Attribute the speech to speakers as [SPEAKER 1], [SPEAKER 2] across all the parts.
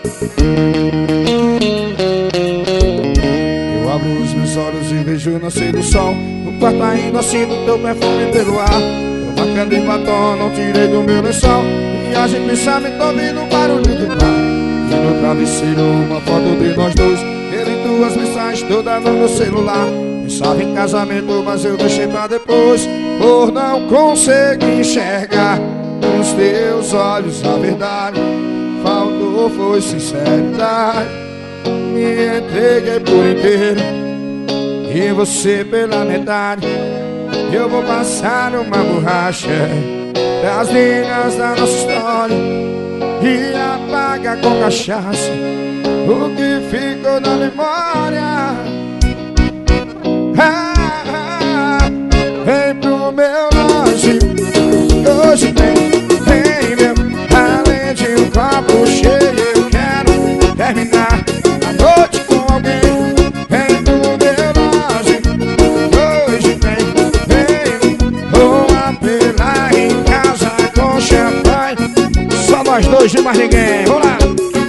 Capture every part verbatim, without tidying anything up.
[SPEAKER 1] Eu abro os meus olhos e vejo o nascer do sol. No quarto ainda sinto teu perfume pelo ar. Tô marcando em batom, não tirei do meu lençol. Viagem, pensamento, ouvindo o barulho do mar. E no travesseiro uma foto de nós dois. Eu e tuas mensagens todas no meu celular. Pensava em casamento, mas eu deixei pra depois, por não conseguir enxergar nos teus olhos a verdade. Faltou foi sinceridade. Me entreguei por inteiro e você pela metade. Eu vou passar uma borracha das linhas da nossa história e apaga com cachaça o que ficou na memória. Ah, ah, vem pro meu longe, hoje tem, tem meu. Além de um copo cheio, eu quero terminar a noite com alguém. Vem pro meu longe, hoje tem, tem. Vou apelar em casa com champanhe. Só nós dois e mais ninguém, vamos lá.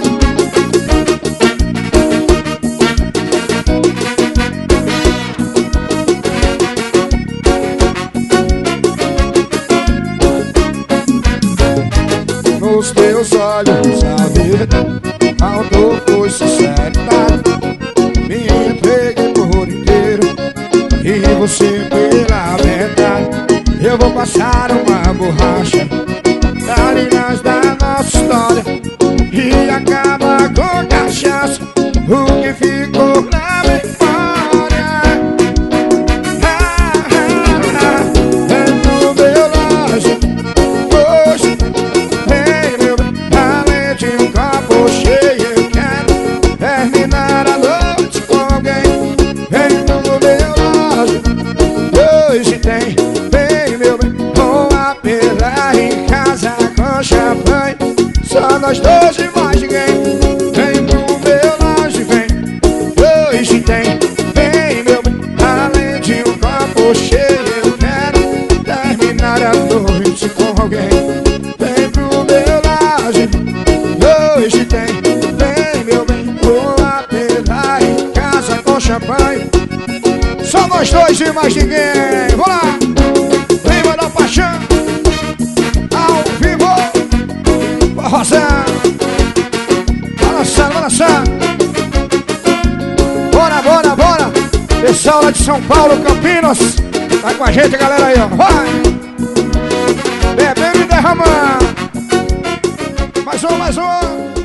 [SPEAKER 1] Nos teus olhos a verdade, faltou foi sinceridade. Me entreguei por inteiro e você pela verdade. Eu vou passar uma borracha das linhas da nossa história e acaba com cachaça o que ficou na memória. Ah, ah, ah, dentro do meu longe, hoje cheio, eu quero terminar a noite com alguém. Vem no meu longe, hoje tem, vem meu bem. Vou apelar em casa com champanhe. Só nós dois e mais ninguém. Vem pro meu longe, vem, hoje tem, vem meu bem. Além de um copo cheio, eu quero terminar a noite com alguém. Vem pro meu longe, hoje tem, vem meu bem. Vou apelar em casa com champanhe. Só nós dois e mais ninguém. Vamos lá. Lembra da paixão ao vivo. Forrozão. Balançando, balançando. Bora, bora, bora. Pessoal lá de São Paulo, Campinas, tá com a gente, galera aí, ó. Vai. Bebendo e derramando. Mais um, mais um.